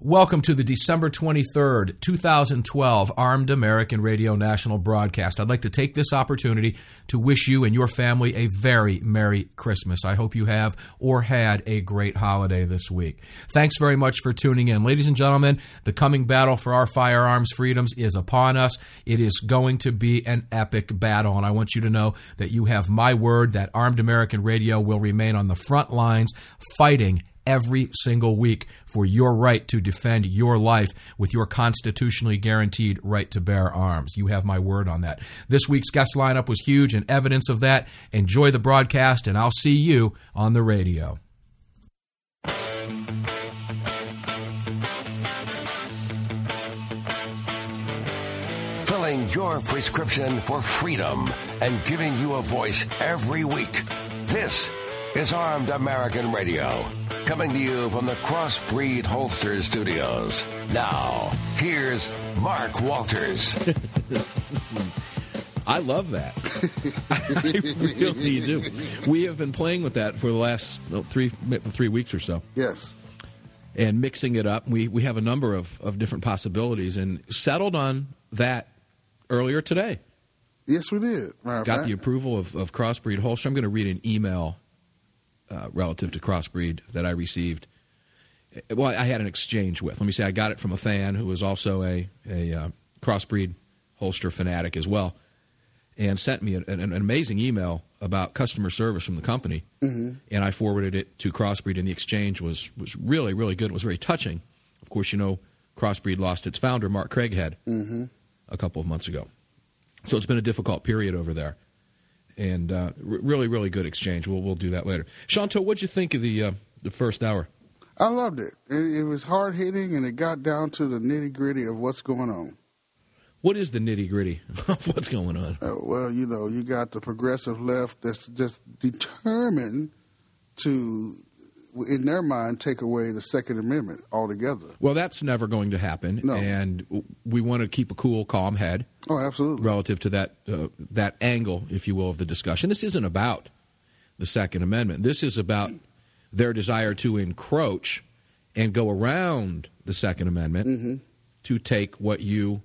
Welcome to the December 23rd, 2012 Armed American Radio National broadcast. I'd like to take this opportunity to wish you and your family a very Merry Christmas. I hope you have or had a great holiday this week. Thanks very much for tuning in. Ladies and gentlemen, the coming battle for our firearms freedoms is upon us. It is going to be an epic battle, and I want you to know that you have my word that Armed American Radio will remain on the front lines fighting every single week for your right to defend your life with your constitutionally guaranteed right to bear arms. You have my word on that. This week's guest lineup was huge and evidence of that. Enjoy the broadcast, and I'll see you on the radio. Filling your prescription for freedom and giving you a voice every week. This is Armed American Radio, coming to you from the Crossbreed Holster Studios. Now, here's Mark Walters. I love that. I really do. We have been playing with that for the last three weeks or so. Yes. And mixing it up. We have a number of different possibilities and settled on that earlier today. Yes, we did. Got the approval of Crossbreed Holster. I'm going to read an email relative to Crossbreed that I received. Well, I had an exchange with. Let me say I got it from a fan who was also a Crossbreed holster fanatic as well, and sent me an amazing email about customer service from the company. Mm-hmm. And I forwarded it to Crossbreed, and the exchange was really, really good. It was very touching. Of course, you know, Crossbreed lost its founder, Mark Craighead, a couple of months ago. So it's been a difficult period over there. And really, really good exchange. We'll do that later. Shanto, what'd you think of the first hour? I loved it. It was hard-hitting, and it got down to the nitty-gritty of what's going on. What is the nitty-gritty of what's going on? Well, you know, you got the progressive left that's just determined to, in their mind, take away the Second Amendment altogether. Well, that's never going to happen, no. And we want to keep a cool, calm head. Oh, absolutely. Relative to that angle, if you will, of the discussion. This isn't about the Second Amendment. This is about their desire to encroach and go around the Second Amendment to take what you.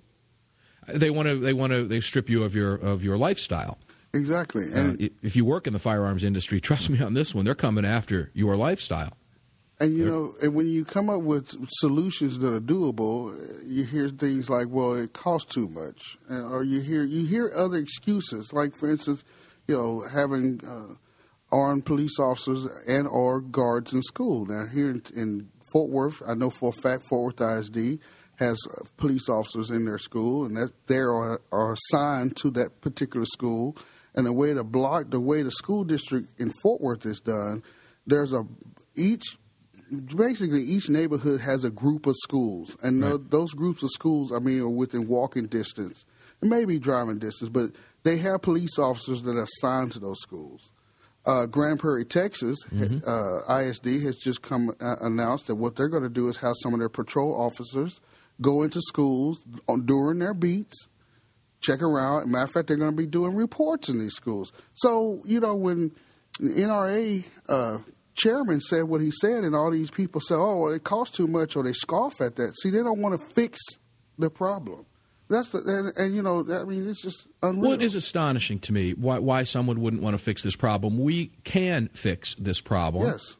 They strip you of your lifestyle. Exactly. And if you work in the firearms industry, trust me on this one, they're coming after your lifestyle. And, you know, and when you come up with solutions that are doable, you hear things like, well, it costs too much. Or you hear other excuses, like, for instance, you know, having armed police officers and or guards in school. Now, here in Fort Worth, I know for a fact Fort Worth ISD has police officers in their school, and that they are assigned to that particular school. And the way the school district in Fort Worth is done, there's each neighborhood has a group of schools, and right. Those groups of schools, I mean, are within walking distance, and maybe driving distance, but they have police officers that are assigned to those schools. Grand Prairie, Texas, ISD has just announced that what they're going to do is have some of their patrol officers go into schools during their beats, check around. As a matter of fact, they're going to be doing reports in these schools. So, you know, when the NRA chairman said what he said, and all these people say, oh, well, it costs too much, or they scoff at that. See, they don't want to fix the problem. And you know, I mean, it's just unreal. Well, it is astonishing to me why someone wouldn't want to fix this problem. We can fix this problem. Yes.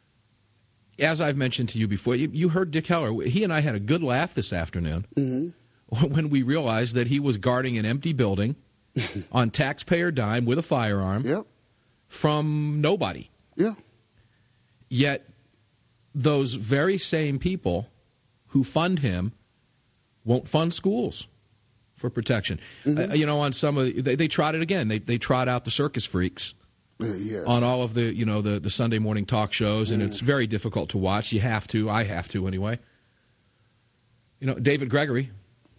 As I've mentioned to you before, you heard Dick Heller. He and I had a good laugh this afternoon when we realized that he was guarding an empty building on taxpayer dime with a firearm from nobody. Yeah. Yet those very same people who fund him won't fund schools for protection. You know, on some of they trot it again. They trot out the circus freaks. On all of the, you know, the Sunday morning talk shows, and it's very difficult to watch. You have to. I have to anyway. You know, David Gregory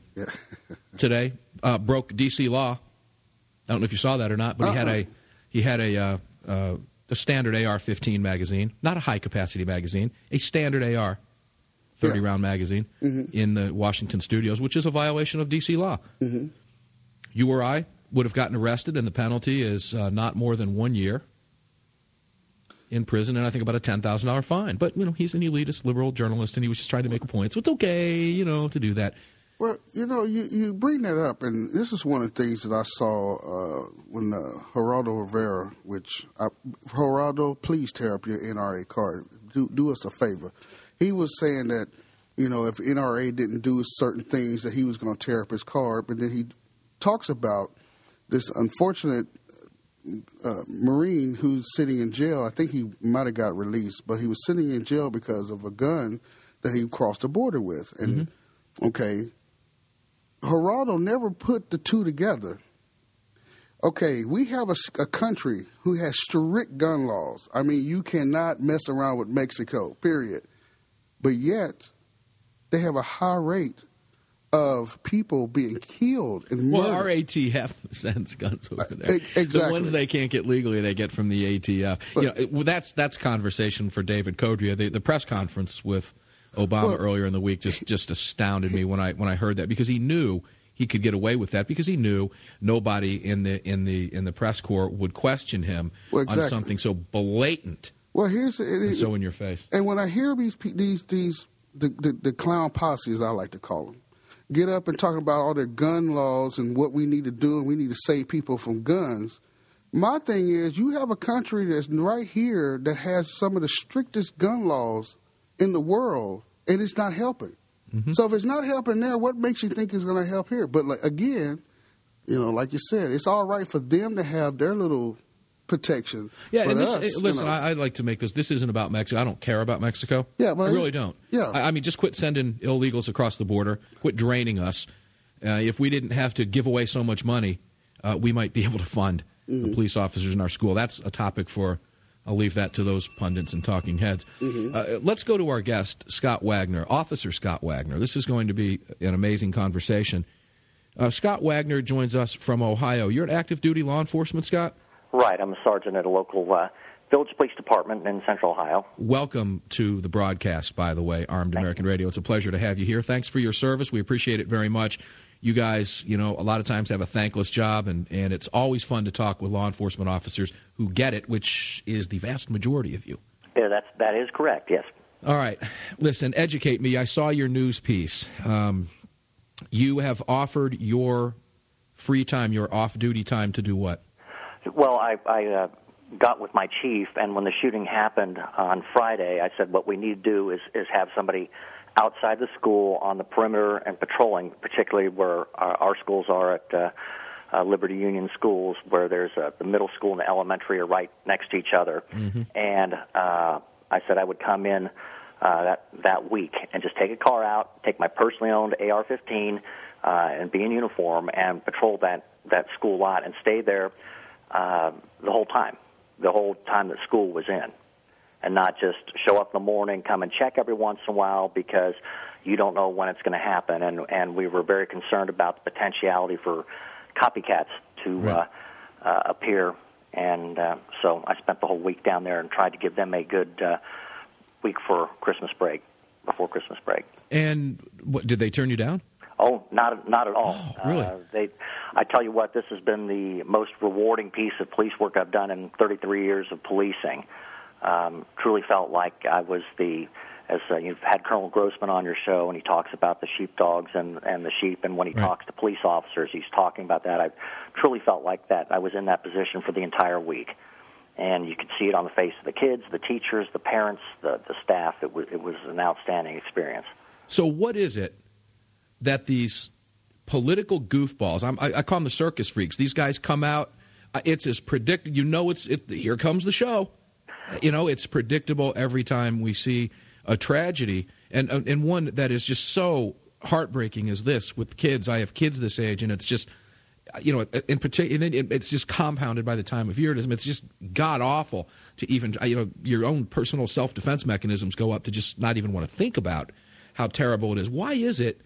today broke D.C. law. I don't know if you saw that or not, but he had a standard AR-15 magazine, not a high-capacity magazine, a standard AR 30-round magazine in the Washington studios, which is a violation of D.C. law. You or I would have gotten arrested, and the penalty is not more than 1 year. in prison and I think about a $10,000 fine. But, he's an elitist liberal journalist, and he was just trying to make a point. So it's okay, to do that. Well, you bring that up, and this is one of the things that I saw when Geraldo Rivera, Geraldo, please tear up your NRA card. Do us a favor. He was saying that, if NRA didn't do certain things, that he was going to tear up his card. But then he talks about this unfortunate Marine who's sitting in jail. I think he might have got released, but he was sitting in jail because of a gun that he crossed the border with. And, okay, Geraldo never put the two together. Okay, we have a country who has strict gun laws. I mean, you cannot mess around with Mexico, period. But yet, they have a high rate of people being killed and murdered. Well, our ATF sends guns over there. Exactly. The ones they can't get legally, they get from the ATF. But, that's conversation for David Codrea. The press conference with Obama earlier in the week just astounded me when I heard that, because he knew he could get away with that, because he knew nobody in the press corps would question him on something so blatant. Well, so in your face. And when I hear the clown posse, as I like to call them, get up and talk about all their gun laws and what we need to do, and we need to save people from guns. My thing is, you have a country that's right here that has some of the strictest gun laws in the world, and it's not helping. Mm-hmm. So if it's not helping there, what makes you think it's going to help here? But again, like you said, it's all right for them to have their little protection. Yeah, and listen, I'd like to make this. This isn't about Mexico. I don't care about Mexico. Yeah, but I really don't. Yeah, I mean, just quit sending illegals across the border. Quit draining us. If we didn't have to give away so much money, we might be able to fund the police officers in our school. That's a topic for. I'll leave that to those pundits and talking heads. Let's go to our guest, Scott Wagner, Officer Scott Wagner. This is going to be an amazing conversation. Scott Wagner joins us from Ohio. You're an active duty law enforcement, Scott? Right. I'm a sergeant at a local village police department in Central Ohio. Welcome to the broadcast, by the way, Armed American Radio. It's a pleasure to have you here. Thanks for your service. We appreciate it very much. You guys, a lot of times have a thankless job, and it's always fun to talk with law enforcement officers who get it, which is the vast majority of you. Yeah, that is correct, yes. All right. Listen, educate me. I saw your news piece. You have offered your free time, your off-duty time, to do what? Well, I got with my chief, and when the shooting happened on Friday, I said what we need to do is have somebody outside the school on the perimeter and patrolling, particularly where our schools are at Liberty Union Schools, where there's the middle school and the elementary are right next to each other. Mm-hmm. And I said I would come in that week and just take a car out, take my personally owned AR-15, and be in uniform and patrol that school lot and stay there the whole time that school was in. And not just show up in the morning, come and check every once in a while, because you don't know when it's going to happen. And we were very concerned about the potentiality for copycats to appear. And so I spent the whole week down there and tried to give them a good week for Christmas break, before Christmas break. And did they turn you down? Oh, not at all. Oh, really? I tell you what, this has been the most rewarding piece of police work I've done in 33 years of policing. Truly felt like I was you've had Colonel Grossman on your show, and he talks about the sheepdogs and the sheep, and when he talks to police officers, he's talking about that. I truly felt like that. I was in that position for the entire week, and you could see it on the face of the kids, the teachers, the parents, the staff. It was an outstanding experience. So what is it that these political goofballs, I call them the circus freaks, these guys come out, it's as predicted, here comes the show. It's predictable every time we see a tragedy, and one that is just so heartbreaking as this with kids. I have kids this age, and it's just, in particular, it's just compounded by the time of year it is. It's just god awful to even, your own personal self-defense mechanisms go up to just not even want to think about how terrible it is. Why is it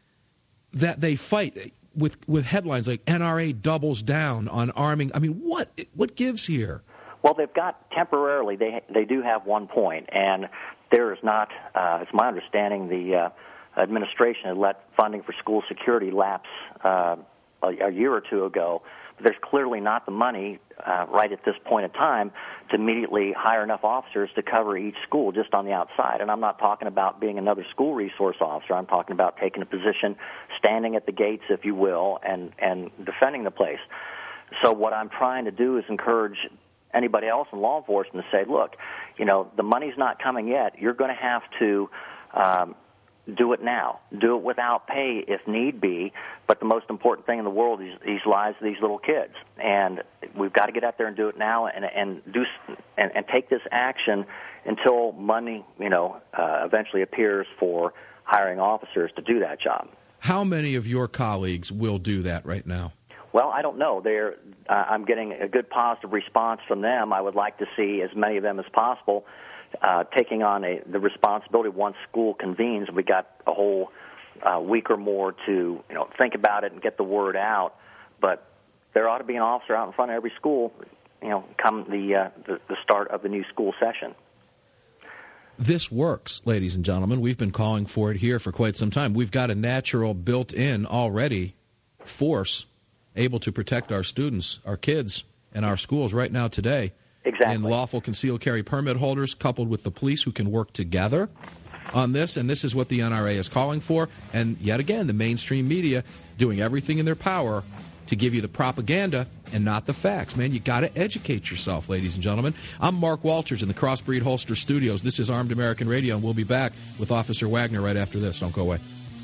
that they fight with headlines like NRA doubles down on arming? I mean, what gives here? Well, they've got temporarily, they do have one point, and there is not, it's my understanding, the administration had let funding for school security lapse a year or two ago. But there's clearly not the money right at this point in time to immediately hire enough officers to cover each school just on the outside. And I'm not talking about being another school resource officer. I'm talking about taking a position, standing at the gates, if you will, and defending the place. So what I'm trying to do is encourage anybody else in law enforcement to say, look, the money's not coming yet. You're going to have to do it now. Do it without pay if need be. But the most important thing in the world is these lives of these little kids. And we've got to get out there and do it now and take this action until money, eventually appears for hiring officers to do that job. How many of your colleagues will do that right now? Well, I don't know. I'm getting a good positive response from them. I would like to see as many of them as possible taking on the responsibility once school convenes. We got a whole week or more to think about it and get the word out. But there ought to be an officer out in front of every school, come the start of the new school session. This works, ladies and gentlemen. We've been calling for it here for quite some time. We've got a natural, built-in already force able to protect our students, our kids, and our schools right now today. Exactly. And lawful concealed carry permit holders coupled with the police who can work together on this, and this is what the NRA is calling for. And yet again, the mainstream media doing everything in their power to give you the propaganda and not the facts. Man, you got to educate yourself, ladies and gentlemen. I'm Mark Walters in the Crossbreed Holster Studios. This is Armed American Radio, and we'll be back with Officer Wagner right after this. Don't go away.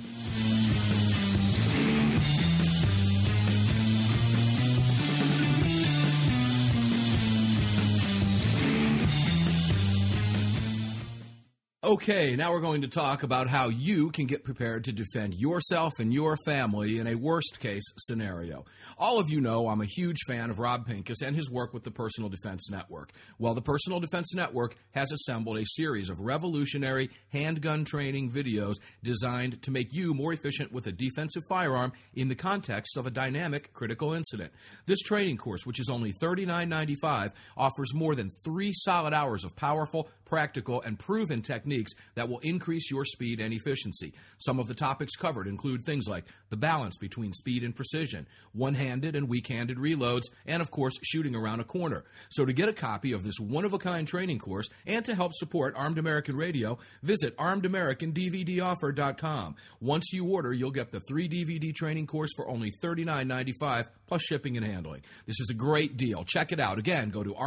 Okay, now we're going to talk about how you can get prepared to defend yourself and your family in a worst-case scenario. All of you know I'm a huge fan of Rob Pincus and his work with the Personal Defense Network. Well, the Personal Defense Network has assembled a series of revolutionary handgun training videos designed to make you more efficient with a defensive firearm in the context of a dynamic critical incident. This training course, which is only $39.95, offers more than 3 solid hours of powerful, practical, and proven techniques that will increase your speed and efficiency. Some of the topics covered include things like the balance between speed and precision, one-handed and weak-handed reloads, and of course, shooting around a corner. So to get a copy of this one-of-a-kind training course and to help support Armed American Radio, visit ArmedAmericanDVDoffer.com. Once you order, you'll get the 3-DVD training course for only $39.95 plus shipping and handling. This is a great deal. Check it out. Again, go to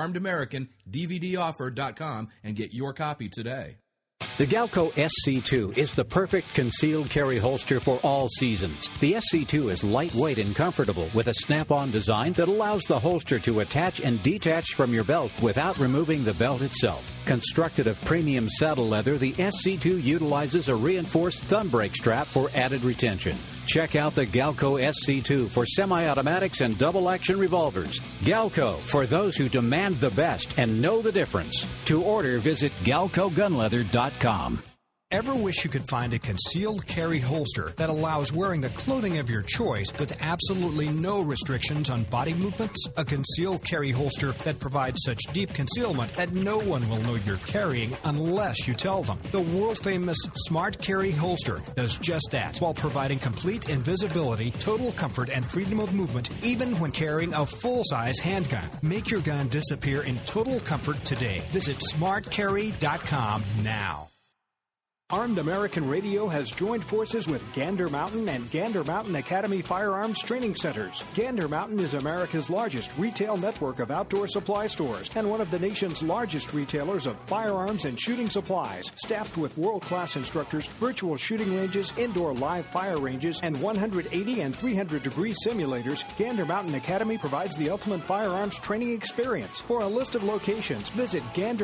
ArmedAmericanDVDoffer.com and get your copy today. The Galco SC2 is the perfect concealed carry holster for all seasons. The SC2 is lightweight and comfortable with a snap-on design that allows the holster to attach and detach from your belt without removing the belt itself. Constructed of premium saddle leather, the SC2 utilizes a reinforced thumb brake strap for added retention. Check out the Galco SC2 for semi-automatics and double-action revolvers. Galco, for those who demand the best and know the difference. To order, visit GalcoGunleather.com. Ever wish you could find a concealed carry holster that allows wearing the clothing of your choice with absolutely no restrictions on body movements? A concealed carry holster that provides such deep concealment that no one will know you're carrying unless you tell them. The world-famous Smart Carry holster does just that while providing complete invisibility, total comfort, and freedom of movement even when carrying a full-size handgun. Make your gun disappear in total comfort today. Visit smartcarry.com now. Armed American Radio has joined forces with Gander Mountain and Gander Mountain Academy Firearms Training Centers. Gander Mountain is America's largest retail network of outdoor supply stores and one of the nation's largest retailers of firearms and shooting supplies. Staffed with world-class instructors, virtual shooting ranges, indoor live fire ranges, and 180 and 300-degree simulators, Gander Mountain Academy provides the ultimate firearms training experience. For a list of locations, visit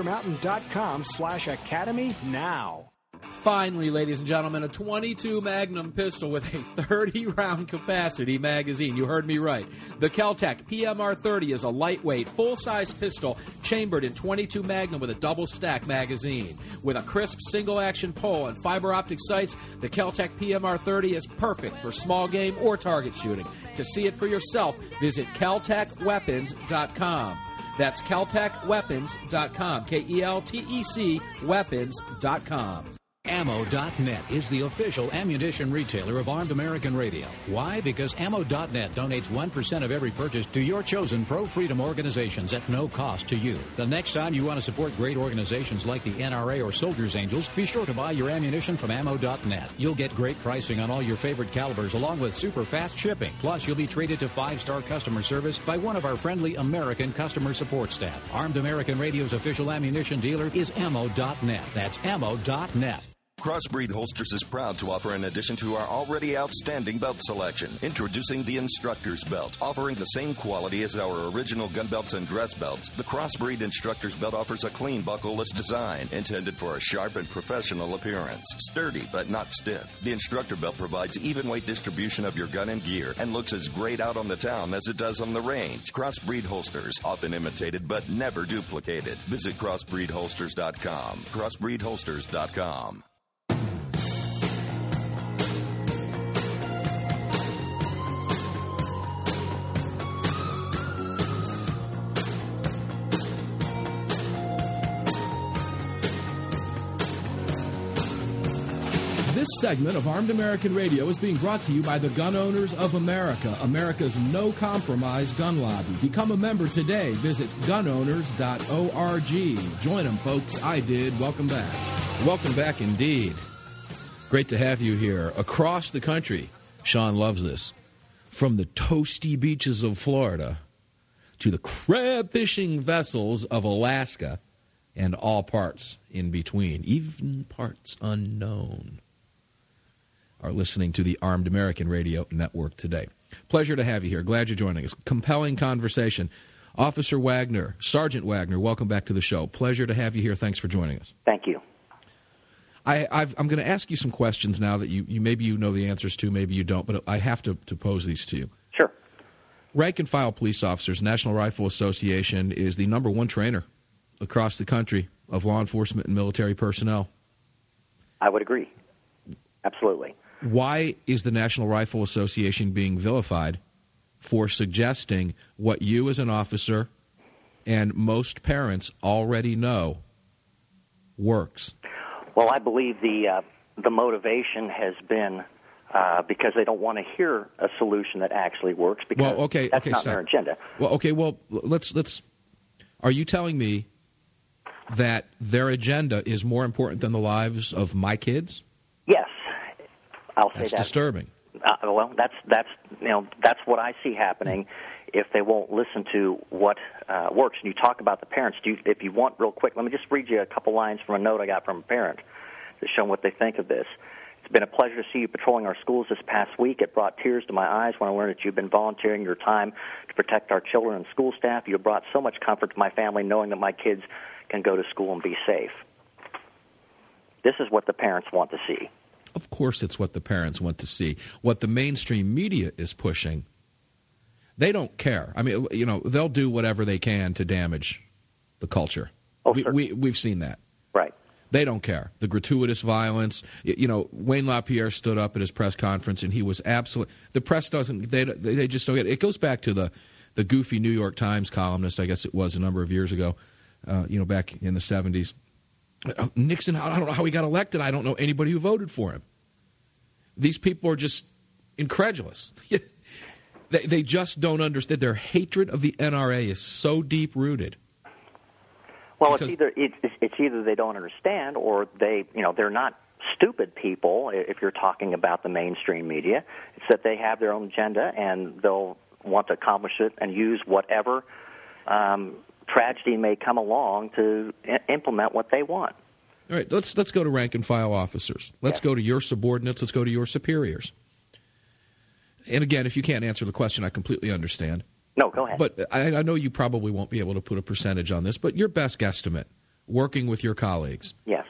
gandermountain.com/academy now. Finally, ladies and gentlemen, a .22 Magnum pistol with a 30-round capacity magazine. You heard me right. The Kel-Tec PMR-30 is a lightweight, full-size pistol chambered in .22 Magnum with a double-stack magazine. With a crisp single-action pole and fiber optic sights, the Kel-Tec PMR-30 is perfect for small game or target shooting. To see it for yourself, visit KelTecWeapons.com. That's KelTecWeapons.com. KelTec weapons.com. Ammo.net is the official ammunition retailer of Armed American Radio. Why? Because Ammo.net donates 1% of every purchase to your chosen pro-freedom organizations at no cost to you. The next time you want to support great organizations like the NRA or Soldiers Angels, be sure to buy your ammunition from Ammo.net. You'll get great pricing on all your favorite calibers along with super fast shipping. Plus, you'll be treated to 5-star customer service by one of our friendly American customer support staff. Armed American Radio's official ammunition dealer is Ammo.net. That's Ammo.net. Crossbreed Holsters is proud to offer an addition to our already outstanding belt selection. Introducing the Instructor's Belt. Offering the same quality as our original gun belts and dress belts, the Crossbreed Instructor's Belt offers a clean, buckleless design intended for a sharp and professional appearance. Sturdy, but not stiff. The Instructor Belt provides even weight distribution of your gun and gear and looks as great out on the town as it does on the range. Crossbreed Holsters, often imitated but never duplicated. Visit crossbreedholsters.com. crossbreedholsters.com. This segment of Armed American Radio is being brought to you by the Gun Owners of America, America's no-compromise gun lobby. Become a member today. Visit gunowners.org. Join them, folks. I did. Welcome back. Welcome back indeed. Great to have you here. Across the country, Sean loves this. From the toasty beaches of Florida to the crab fishing vessels of Alaska and all parts in between, even parts unknown, are listening to the Armed American Radio Network today. Pleasure to have you here. Glad you're joining us. Compelling conversation. Officer Wagner, Sergeant Wagner, welcome back to the show. Pleasure to have you here. Thanks for joining us. Thank you. I'm going to ask you some questions now that you maybe you know the answers to, maybe you don't, but I have to pose these to you. Sure. Rank and file police officers, National Rifle Association is the number one trainer across the country of law enforcement and military personnel. I would agree. Absolutely. Why is the National Rifle Association being vilified for suggesting what you as an officer and most parents already know works? Well, I believe the motivation has been because they don't want to hear a solution that actually works because that's not their agenda. Well, let's. Are you telling me that their agenda is more important than the lives of my kids? Yes. I'll say that's that. Disturbing. Well, that's what I see happening if they won't listen to what works. And you talk about the parents. If you want, real quick, let me just read you a couple lines from a note I got from a parent to show what they think of this. It's been a pleasure to see you patrolling our schools this past week. It brought tears to my eyes when I learned that you've been volunteering your time to protect our children and school staff. You have brought so much comfort to my family knowing that my kids can go to school and be safe. This is what the parents want to see. Of course it's what the parents want to see. What the mainstream media is pushing, they don't care. I mean, they'll do whatever they can to damage the culture. Oh, we've seen that. Right. They don't care. The gratuitous violence. Wayne LaPierre stood up at his press conference, and he was absolute. The press doesn't. They just don't get it. It goes back to the goofy New York Times columnist, I guess it was a number of years ago, back in the 70s. Nixon, I don't know how he got elected. I don't know anybody who voted for him. These people are just incredulous. They just don't understand. Their hatred of the NRA is so deep-rooted. Well, it's either they don't understand or they're not stupid people, if you're talking about the mainstream media. It's that they have their own agenda and they'll want to accomplish it and use whatever tragedy may come along to implement what they want. All right, let's go to rank and file officers. Let's go to your subordinates. Let's go to your superiors. And again, if you can't answer the question, I completely understand. No, go ahead. But I know you probably won't be able to put a percentage on this, but your best guesstimate, working with your colleagues. Yes.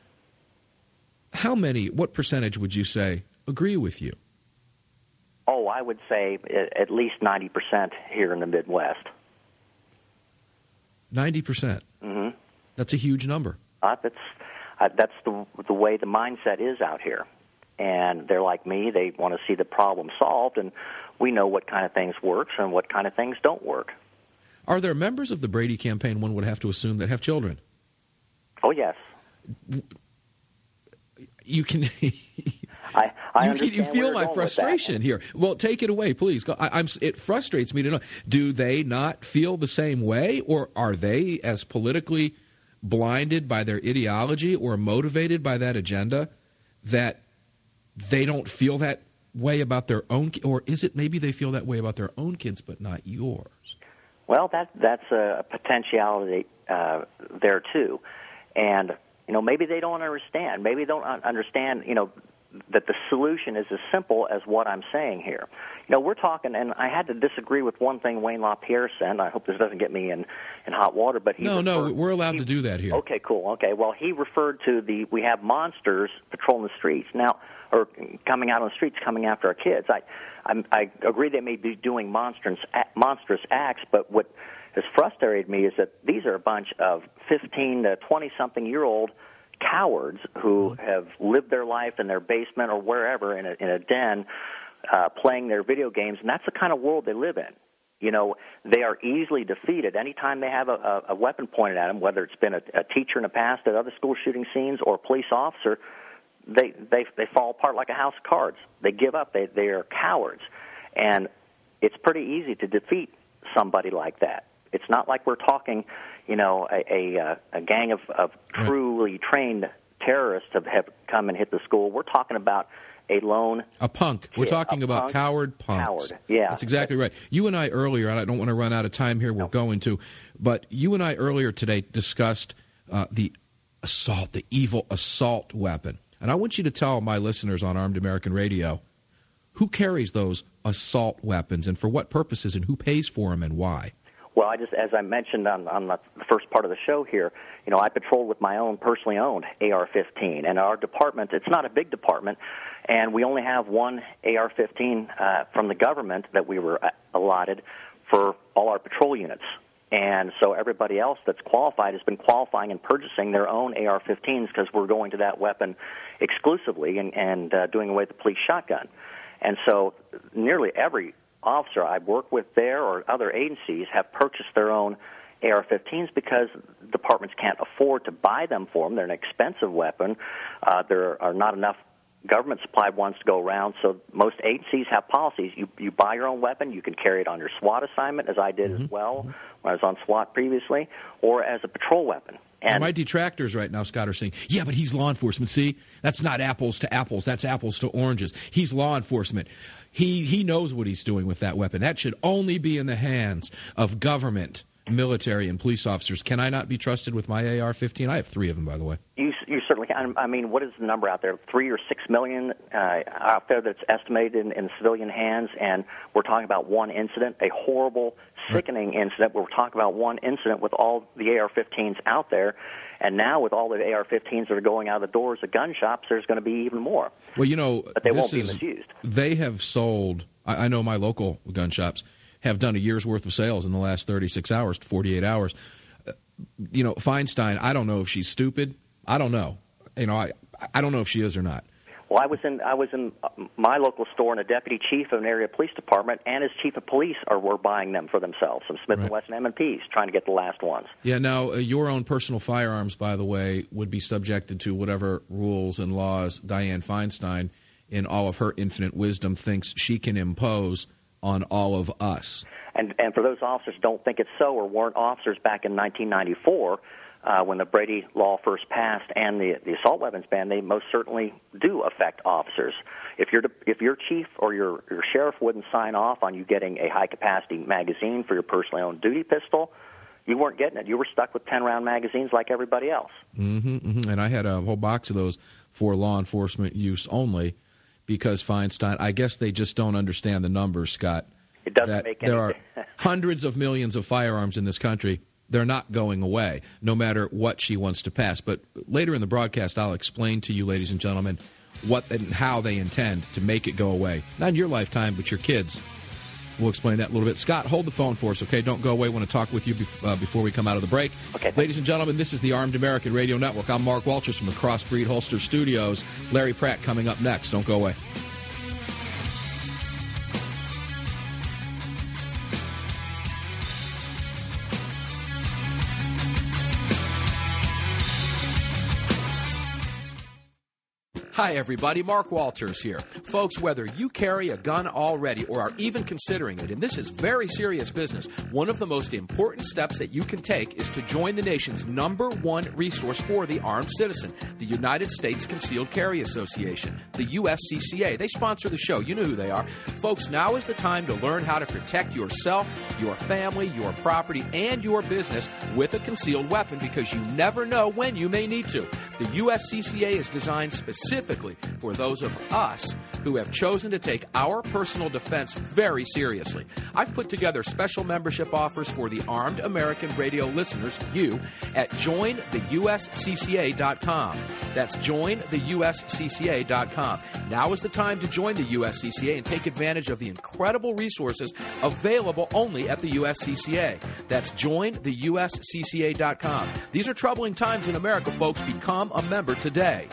What percentage would you say agree with you? Oh, I would say at least 90% here in the Midwest. 90%? Mm-hmm. That's a huge number. That's the way the mindset is out here. And they're like me. They want to see the problem solved, and we know what kind of things works and what kind of things don't work. Are there members of the Brady campaign, one would have to assume, that have children? Oh, yes. you can. I you feel my frustration here. Well, take it away, please. It frustrates me to know. Do they not feel the same way, or are they as politically blinded by their ideology or motivated by that agenda that they don't feel that way about their own, or is it maybe they feel that way about their own kids but not yours? Well, that's a potentiality there too, and maybe they don't understand. Maybe they don't understand. That the solution is as simple as what I'm saying here. We're talking, and I had to disagree with one thing Wayne LaPierre said. I hope this doesn't get me in hot water, but No, we're allowed to do that here. Okay, cool. Okay, well, he referred to we have monsters patrolling the streets now, or coming out on the streets, coming after our kids. I agree they may be doing monstrous acts, but what has frustrated me is that these are a bunch of 15 to 20-something-year-old cowards who have lived their life in their basement or wherever in a den playing their video games, and that's the kind of world they live in. They are easily defeated. Anytime they have a weapon pointed at them, whether it's been a teacher in the past at other school shooting scenes or a police officer, they fall apart like a house of cards. They give up. They are cowards. And it's pretty easy to defeat somebody like that. It's not like we're talking, a gang of truly trained terrorists have come and hit the school. We're talking about a punk. We're talking about coward punks. Yeah. That's exactly right. You and I earlier, and I don't want to run out of time here, we're going to, but you and I earlier today discussed the evil assault weapon. And I want you to tell my listeners on Armed American Radio who carries those assault weapons and for what purposes and who pays for them and why. Well, as I mentioned on the first part of the show here, I patrolled with my own personally owned AR-15, and our department, it's not a big department, and we only have one AR-15 from the government that we were allotted for all our patrol units. And so everybody else that's qualified has been qualifying and purchasing their own AR-15s because we're going to that weapon exclusively and doing away with the police shotgun. And so nearly every officer I've worked with there or other agencies have purchased their own AR-15s because departments can't afford to buy them for them. They're an expensive weapon. There are not enough government-supplied ones to go around, so most agencies have policies. You buy your own weapon. You can carry it on your SWAT assignment, as I did as well when I was on SWAT previously, or as a patrol weapon. And my detractors right now, Scott, are saying, yeah, but he's law enforcement. See, that's not apples to apples. That's apples to oranges. He's law enforcement. He knows what he's doing with that weapon. That should only be in the hands of government, military, and police officers. Can I not be trusted with my AR-15? I have 3 of them, by the way. You certainly can. I mean, what is the number out there? 3 or 6 million out there that's estimated in civilian hands, and we're talking about one incident, a horrible, sickening incident. We're talking about one incident with all the AR-15s out there, and now with all the AR-15s that are going out of the doors of gun shops, there's going to be even more. Well, but they won't be misused. They have sold. I know my local gun shops have done a year's worth of sales in the last 36 hours to 48 hours. Feinstein, I don't know if she's stupid. I don't know. I don't know if she is or not. Well, I was in my local store, and a deputy chief of an area police department and his chief of police were buying them for themselves, some Smith & Wesson M&Ps, trying to get the last ones. Yeah, now, your own personal firearms, by the way, would be subjected to whatever rules and laws Dianne Feinstein, in all of her infinite wisdom, thinks she can impose on all of us. And for those officers who don't think it's so or weren't officers back in 1994, when the Brady law first passed and the assault weapons ban, they most certainly do affect officers. If your chief or your sheriff wouldn't sign off on you getting a high-capacity magazine for your personally owned duty pistol, you weren't getting it. You were stuck with 10-round magazines like everybody else. And I had a whole box of those for law enforcement use only because Feinstein, I guess they just don't understand the numbers, Scott. It doesn't make any sense. There are hundreds of millions of firearms in this country. They're not going away, no matter what she wants to pass. But later in the broadcast, I'll explain to you, ladies and gentlemen, what and how they intend to make it go away. Not in your lifetime, but your kids. We'll explain that a little bit. Scott, hold the phone for us, okay? Don't go away. I want to talk with you before we come out of the break. Okay. Ladies and gentlemen, this is the Armed American Radio Network. I'm Mark Walters from the Crossbreed Holster Studios. Larry Pratt coming up next. Don't go away. Hi, everybody. Mark Walters here. Folks, whether you carry a gun already or are even considering it, and this is very serious business, one of the most important steps that you can take is to join the nation's #1 resource for the armed citizen, the United States Concealed Carry Association, the USCCA. They sponsor the show. You know who they are. Folks, now is the time to learn how to protect yourself, your family, your property, and your business with a concealed weapon, because you never know when you may need to. The USCCA is designed specifically for those of us who have chosen to take our personal defense very seriously. I've put together special membership offers for the Armed American Radio listeners, you, at jointheuscca.com. That's jointheuscca.com. Now is the time to join the USCCA and take advantage of the incredible resources available only at the USCCA. That's jointheuscca.com. These are troubling times in America, folks. Become a member today.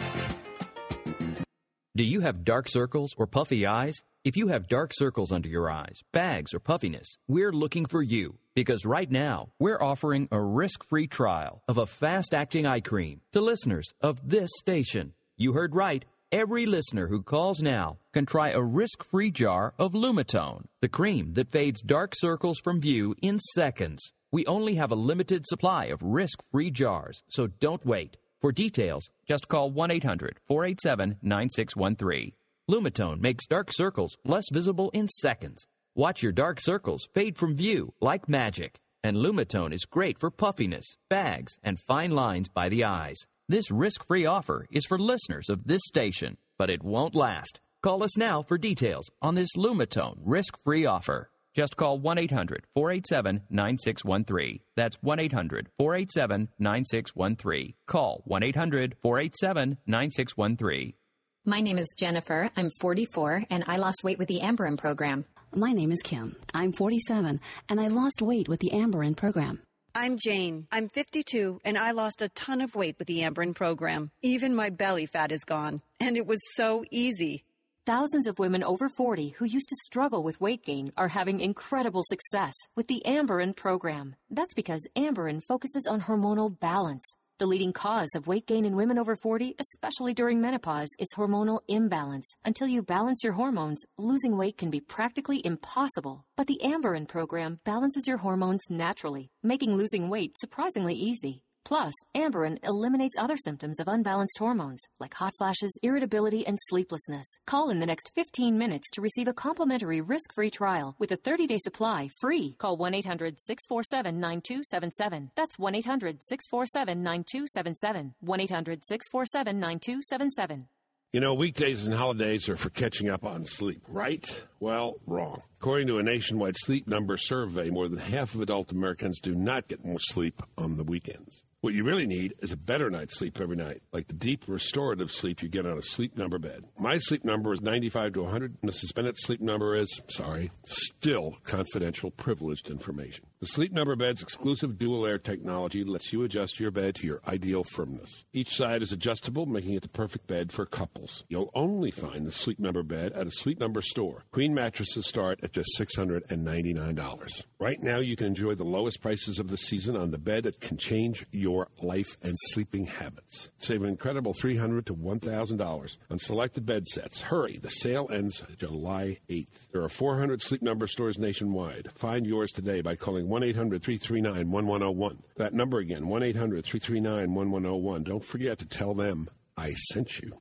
Do you have dark circles or puffy eyes? If you have dark circles under your eyes, bags, or puffiness, we're looking for you, because right now we're offering a risk-free trial of a fast-acting eye cream to listeners of this station. You heard right. Every listener who calls now can try a risk-free jar of Lumitone, the cream that fades dark circles from view in seconds. We only have a limited supply of risk-free jars, so don't wait. For details, just call 1-800-487-9613. Lumitone makes dark circles less visible in seconds. Watch your dark circles fade from view like magic. And Lumitone is great for puffiness, bags, and fine lines by the eyes. This risk-free offer is for listeners of this station, but it won't last. Call us now for details on this Lumitone risk-free offer. Just call 1-800-487-9613. That's 1-800-487-9613. Call 1-800-487-9613. My name is Jennifer. I'm 44, and I lost weight with the Amberin program. My name is Kim. I'm 47, and I lost weight with the Amberin program. I'm Jane. I'm 52, and I lost a ton of weight with the Amberin program. Even my belly fat is gone, and it was so easy. Thousands of women over 40 who used to struggle with weight gain are having incredible success with the Amberin program. That's because Amberin focuses on hormonal balance. The leading cause of weight gain in women over 40, especially during menopause, is hormonal imbalance. Until you balance your hormones, losing weight can be practically impossible. But the Amberin program balances your hormones naturally, making losing weight surprisingly easy. Plus, Amberin eliminates other symptoms of unbalanced hormones, like hot flashes, irritability, and sleeplessness. Call in the next 15 minutes to receive a complimentary risk-free trial with a 30-day supply free. Call 1-800-647-9277. That's 1-800-647-9277. 1-800-647-9277. You know, weekdays and holidays are for catching up on sleep, right? Well, wrong. According to a nationwide Sleep Number survey, more than half of adult Americans do not get more sleep on the weekends. What you really need is a better night's sleep every night, like the deep restorative sleep you get on a Sleep Number bed. My sleep number is 95 to 100, and the suspended sleep number is, still confidential, privileged information. The Sleep Number bed's exclusive dual-air technology lets you adjust your bed to your ideal firmness. Each side is adjustable, making it the perfect bed for couples. You'll only find the Sleep Number bed at a Sleep Number store. Queen mattresses start at just $699. Right now, you can enjoy the lowest prices of the season on the bed that can change your life and sleeping habits. Save an incredible $300 to $1,000 on selected bed sets. Hurry, the sale ends July 8th. There are 400 Sleep Number stores nationwide. Find yours today by calling 1-800-339-1101. That number again, 1-800-339-1101. Don't forget to tell them I sent you.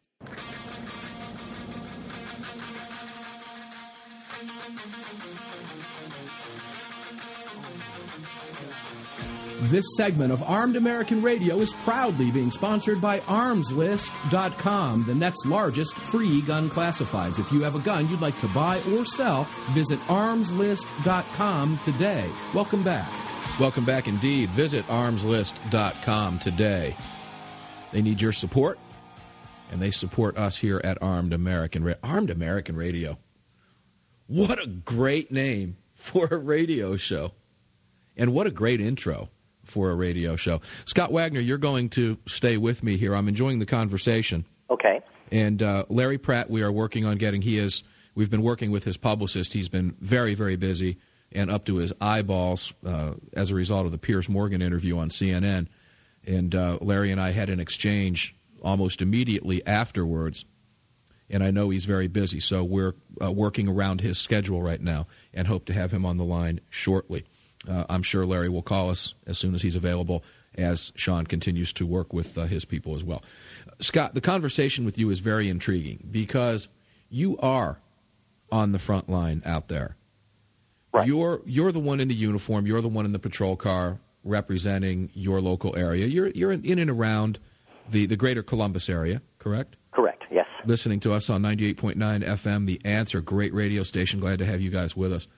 This segment of Armed American Radio is proudly being sponsored by ArmsList.com, the next largest free gun classifieds. If you have a gun you'd like to buy or sell, visit ArmsList.com today. Welcome back. Welcome back indeed. Visit ArmsList.com today. They need your support, and they support us here at Armed American Radio. Armed American Radio. What a great name for a radio show. And what a great intro for a radio show. Scott Wagner, you're going to stay with me here. I'm enjoying the conversation. Okay. And Larry Pratt, we are working on getting, we've been working with his publicist. He's been very, very busy and up to his eyeballs as a result of the Piers Morgan interview on CNN. And Larry and I had an exchange almost immediately afterwards. and I know he's very busy. So we're working around his schedule right now and hope to have him on the line shortly. I'm sure Larry will call us as soon as he's available, as Sean continues to work with his people as well. Scott, the conversation with you is very intriguing because you are on the front line out there. Right. You're the one in the uniform. You're the one in the patrol car representing your local area. You're in and around the greater Columbus area, correct? Correct, yes. Listening to us on 98.9 FM, The Answer, great radio station. Glad to have you guys with us.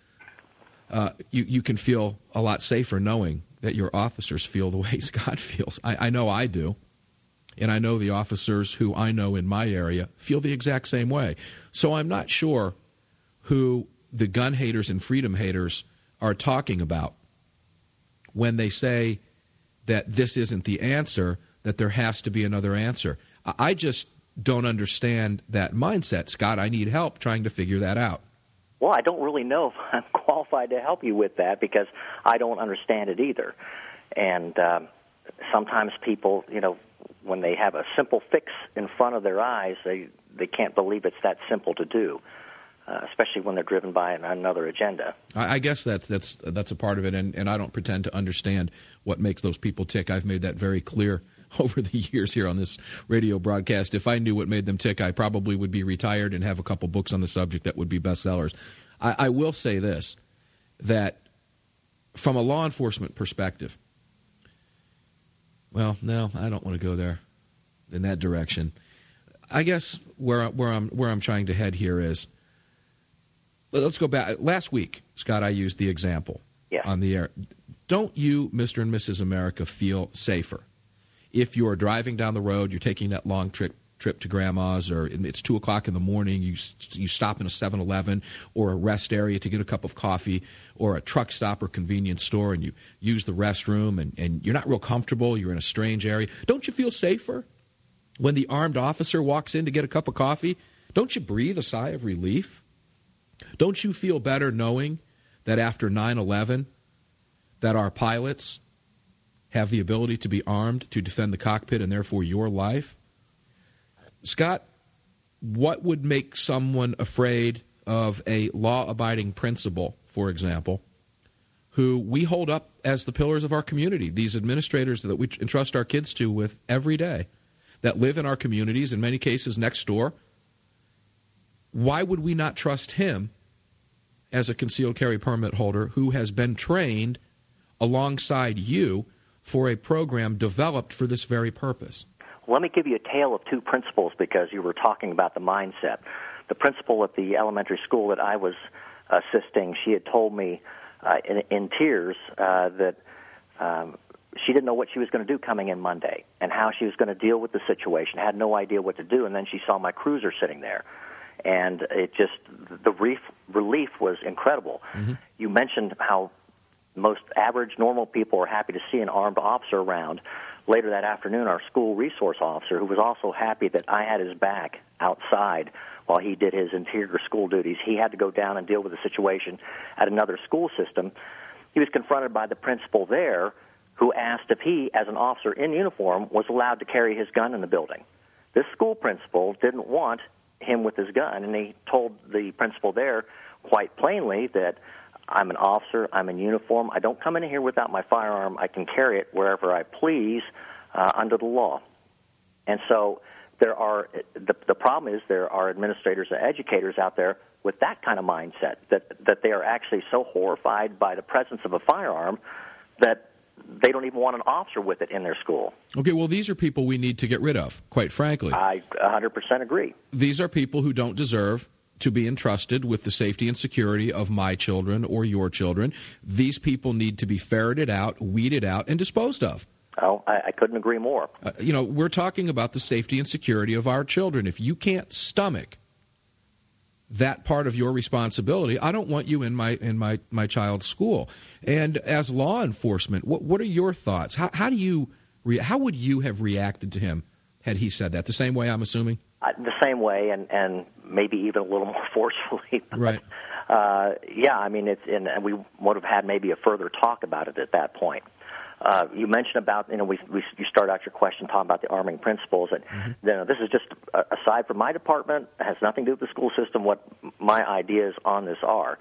You can feel a lot safer knowing that your officers feel the way Scott feels. I know I do. And I know the officers who I know in my area feel the exact same way. So I'm not sure who the gun haters and freedom haters are talking about when they say that this isn't the answer, that there has to be another answer. I just don't understand that mindset. Scott, I need help trying to figure that out. Well, I don't really know if I'm qualified to help you with that because I don't understand it either. And sometimes people, when they have a simple fix in front of their eyes, they can't believe it's that simple to do. Especially when they're driven by another agenda. I guess that's a part of it, and I don't pretend to understand what makes those people tick. I've made that very clear over the years here on this radio broadcast. If I knew what made them tick, I probably would be retired and have a couple books on the subject that would be bestsellers. I will say this, that from a law enforcement perspective, well, no, I don't want to go there in that direction. I guess where I'm trying to head here is, let's go back. Last week, Scott, I used the example on the air. Don't you, Mr. and Mrs. America, feel safer if you're driving down the road, you're taking that long trip to Grandma's, or it's 2 o'clock in the morning, you stop in a 7-Eleven or a rest area to get a cup of coffee, or a truck stop or convenience store, and you use the restroom, and you're not real comfortable, you're in a strange area. Don't you feel safer when the armed officer walks in to get a cup of coffee? Don't you breathe a sigh of relief? Don't you feel better knowing that after 9/11 that our pilots have the ability to be armed to defend the cockpit and therefore your life? Scott, what would make someone afraid of a law-abiding principal, for example, who we hold up as the pillars of our community, these administrators that we entrust our kids to with every day, that live in our communities, in many cases next door? Why would we not trust him as a concealed carry permit holder who has been trained alongside you for a program developed for this very purpose? Let me give you a tale of two principals because you were talking about the mindset. The principal at the elementary school that I was assisting, she had told me in tears that she didn't know what she was going to do coming in Monday and how she was going to deal with the situation, had no idea what to do, and then she saw my cruiser sitting there. And it just, the relief was incredible. Mm-hmm. You mentioned how most average, normal people are happy to see an armed officer around. Later that afternoon, our school resource officer, who was also happy that I had his back outside while he did his interior school duties, he had to go down and deal with the situation at another school system. He was confronted by the principal there, who asked if he, as an officer in uniform, was allowed to carry his gun in the building. This school principal didn't want him with his gun, and he told the principal there quite plainly that I'm an officer, I'm in uniform, I don't come in here without my firearm, I can carry it wherever I please under the law. And so there are the problem is there are administrators and educators out there with that kind of mindset, that they are actually so horrified by the presence of a firearm that they don't even want an officer with it in their school. Okay, well, these are people we need to get rid of, quite frankly. I 100% agree. These are people who don't deserve to be entrusted with the safety and security of my children or your children. These people need to be ferreted out, weeded out, and disposed of. Oh, I couldn't agree more. We're talking about the safety and security of our children. If you can't stomach that part of your responsibility, I don't want you in my child's school. And as law enforcement, what are your thoughts? How would you have reacted to him had he said that? The same way, I'm assuming? The same way, and maybe even a little more forcefully. But, right. Yeah, I mean, and we would have had maybe a further talk about it at that point. You mentioned about, you start out your question talking about the arming principles. And this is just aside from my department. It has nothing to do with the school system. What my ideas on this are,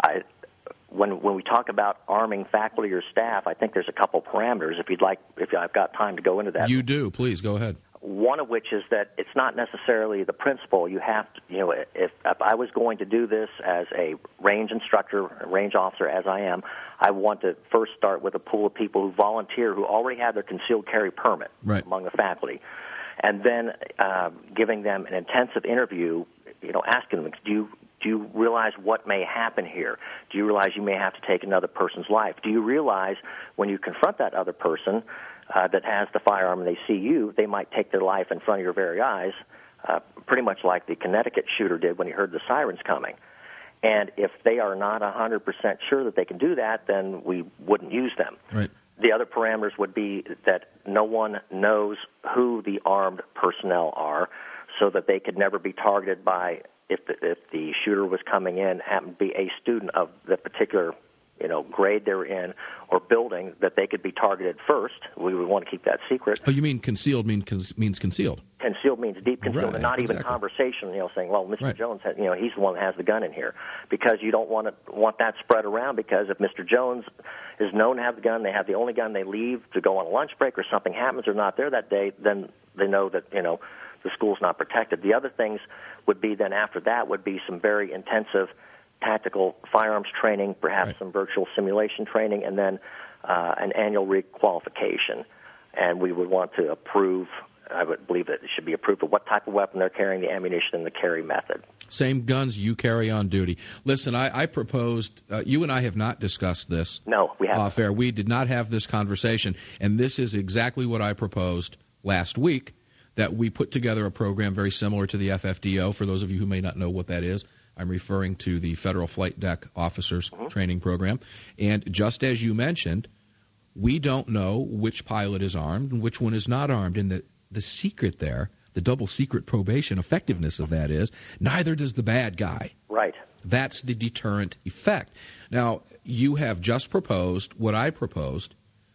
when we talk about arming faculty or staff, I think there's a couple parameters. If I've got time to go into that. You do. Please go ahead. One of which is that it's not necessarily the principal. You have to, if I was going to do this as a range instructor, a range officer, as I am, I want to first start with a pool of people who volunteer, who already have their concealed carry permit among the faculty, and then giving them an intensive interview, asking them, do you realize what may happen here? Do you realize you may have to take another person's life? Do you realize when you confront that other person that has the firearm and they see you, they might take their life in front of your very eyes, pretty much like the Connecticut shooter did when he heard the sirens coming. And if they are not 100% sure that they can do that, then we wouldn't use them. Right. The other parameters would be that no one knows who the armed personnel are, so that they could never be targeted by, if the shooter was coming in, happened to be a student of the particular grade they're in or building, that they could be targeted first. We would want to keep that secret. Oh, you mean concealed means concealed? Concealed means deep concealed, and not even conversation, saying, well, Mr. Jones, he's the one that has the gun in here. Because you don't want that spread around, because if Mr. Jones is known to have the gun, they have the only gun, they leave to go on a lunch break or something happens, they're not there that day, then they know that, the school's not protected. The other things would be then after that would be some very intensive tactical firearms training, perhaps some virtual simulation training, and then an annual requalification. And we would want to approve, I would believe that it should be approved of what type of weapon they're carrying, the ammunition, and the carry method. Same guns you carry on duty. Listen, I proposed, you and I have not discussed this. No, we haven't. Off-air. We did not have this conversation, and this is exactly what I proposed last week, that we put together a program very similar to the FFDO. For those of you who may not know what that is, I'm referring to the Federal Flight Deck Officers Training Program. And just as you mentioned, we don't know which pilot is armed and which one is not armed. And the secret there, the double secret probation effectiveness of that is, neither does the bad guy. Right. That's the deterrent effect. Now, you have just proposed what I proposed,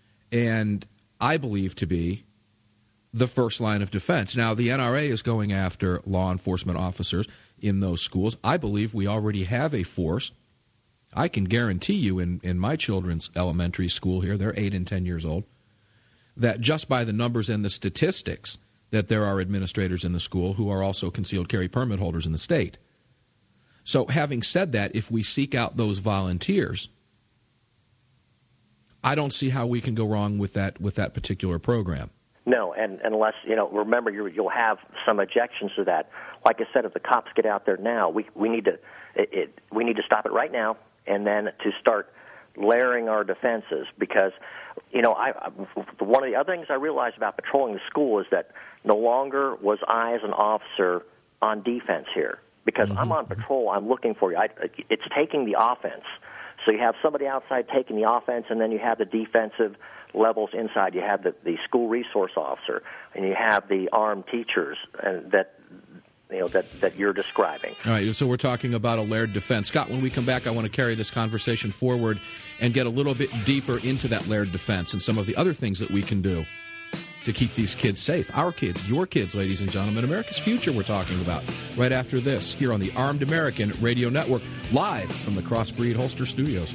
and I believe to be the first line of defense. Now, the NRA is going after law enforcement officers in those schools. I believe we already have a force. I can guarantee you in my children's elementary school here, they're 8 and 10 years old, that just by the numbers and the statistics that there are administrators in the school who are also concealed carry permit holders in the state. So having said that, if we seek out those volunteers, I don't see how we can go wrong with that particular program. No, and unless, remember, you'll have some objections to that. Like I said, if the cops get out there now, we need to stop it right now, and then to start layering our defenses, because, one of the other things I realized about patrolling the school is that no longer was I as an officer on defense here, because I'm on patrol, I'm looking for you. It's taking the offense. So you have somebody outside taking the offense, and then you have the defensive levels inside. You have the school resource officer, and you have the armed teachers that you're describing. All right, so we're talking about a layered defense. Scott, when we come back, I want to carry this conversation forward and get a little bit deeper into that layered defense and some of the other things that we can do to keep these kids safe. Our kids, your kids, ladies and gentlemen, America's future we're talking about right after this here on the Armed American Radio Network, live from the Crossbreed Holster Studios.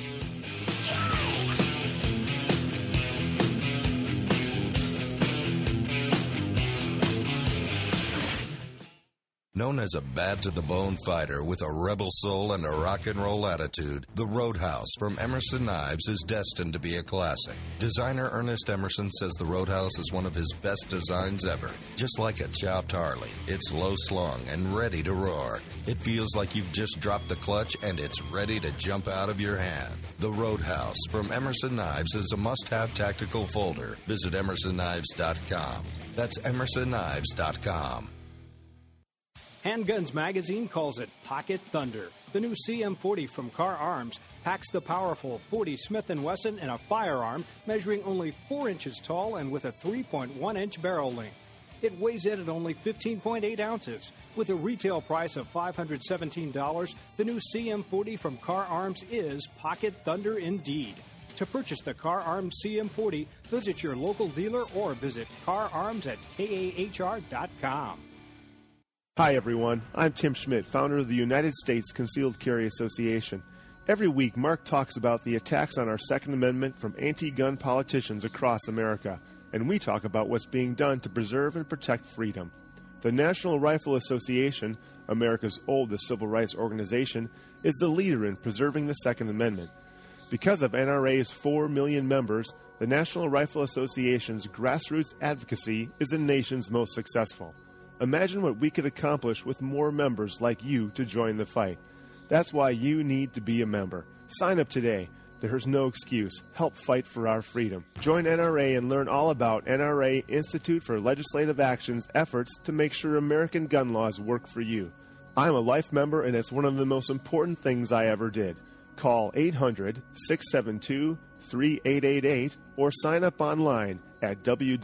Known as a bad-to-the-bone fighter with a rebel soul and a rock-and-roll attitude, the Roadhouse from Emerson Knives is destined to be a classic. Designer Ernest Emerson says the Roadhouse is one of his best designs ever. Just like a chopped Harley, it's low-slung and ready to roar. It feels like you've just dropped the clutch and it's ready to jump out of your hand. The Roadhouse from Emerson Knives is a must-have tactical folder. Visit emersonKnives.com. That's emersonKnives.com. Handguns Magazine calls it Pocket Thunder. The new CM40 from Car Arms packs the powerful 40 Smith & Wesson in a firearm measuring only 4 inches tall and with a 3.1-inch barrel length. It weighs in at only 15.8 ounces. With a retail price of $517, the new CM40 from Car Arms is Pocket Thunder indeed. To purchase the Car Arms CM40, visit your local dealer or visit cararms@kahr.com. Hi, everyone. I'm Tim Schmidt, founder of the United States Concealed Carry Association. Every week, Mark talks about the attacks on our Second Amendment from anti-gun politicians across America, and we talk about what's being done to preserve and protect freedom. The National Rifle Association, America's oldest civil rights organization, is the leader in preserving the Second Amendment. Because of NRA's 4 million members, the National Rifle Association's grassroots advocacy is the nation's most successful. Imagine what we could accomplish with more members like you to join the fight. That's why you need to be a member. Sign up today. There's no excuse. Help fight for our freedom. Join NRA and learn all about NRA Institute for Legislative Action's efforts to make sure American gun laws work for you. I'm a life member, and it's one of the most important things I ever did. Call 800-672-3888 or sign up online at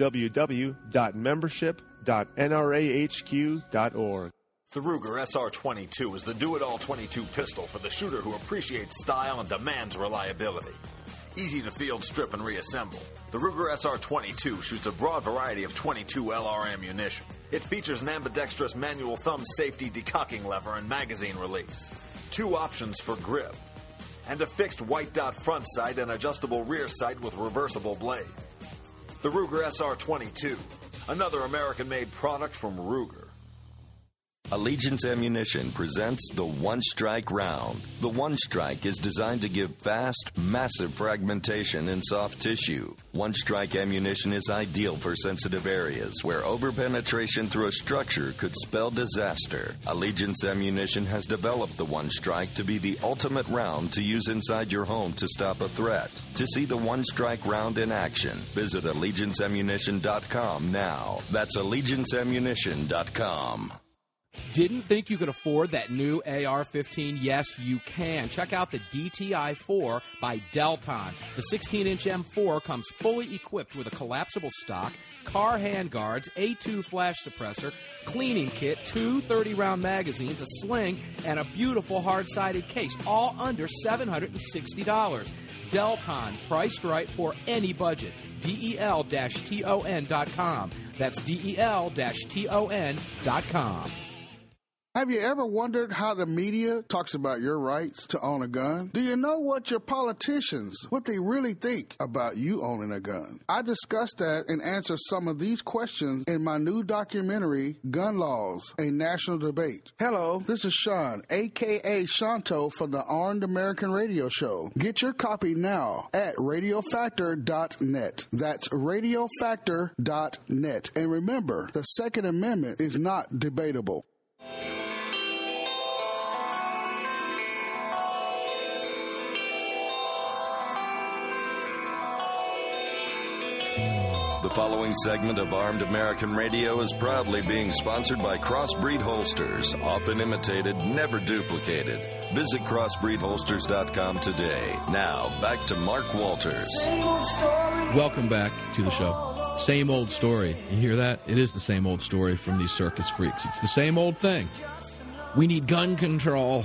www.membership.nrahq.org. The Ruger SR-22 is the do-it-all .22 pistol for the shooter who appreciates style and demands reliability. Easy to field, strip, and reassemble, the Ruger SR-22 shoots a broad variety of .22 LR ammunition. It features an ambidextrous manual thumb safety decocking lever and magazine release, 2 options for grip, and a fixed white dot front sight and adjustable rear sight with reversible blade. The Ruger SR-22, another American-made product from Ruger. Allegiance Ammunition presents the One Strike Round. The One Strike is designed to give fast, massive fragmentation in soft tissue. One Strike ammunition is ideal for sensitive areas where overpenetration through a structure could spell disaster. Allegiance Ammunition has developed the One Strike to be the ultimate round to use inside your home to stop a threat. To see the One Strike round in action, visit AllegianceAmmunition.com now. That's AllegianceAmmunition.com. Didn't think you could afford that new AR-15? Yes, you can. Check out the DTI-4 by Delton. The 16-inch M4 comes fully equipped with a collapsible stock, car handguards, A2 flash suppressor, cleaning kit, 2 30-round magazines, a sling, and a beautiful hard-sided case, all under $760. Delton, priced right for any budget. DEL-TON.com. That's DEL-TON.com. Have you ever wondered how the media talks about your rights to own a gun? Do you know what your politicians, what they really think about you owning a gun? I discuss that and answer some of these questions in my new documentary, Gun Laws, A National Debate. Hello, this is Sean, a.k.a. Shanto from the Armed American Radio Show. Get your copy now at RadioFactor.net. That's RadioFactor.net. And remember, the Second Amendment is not debatable. The following segment of Armed American Radio is proudly being sponsored by Crossbreed Holsters, often imitated, never duplicated. Visit crossbreedholsters.com today. Now, back to Mark Walters. Welcome back to the show. Same old story. You hear that? It is the same old story from these circus freaks. It's the same old thing. We need gun control.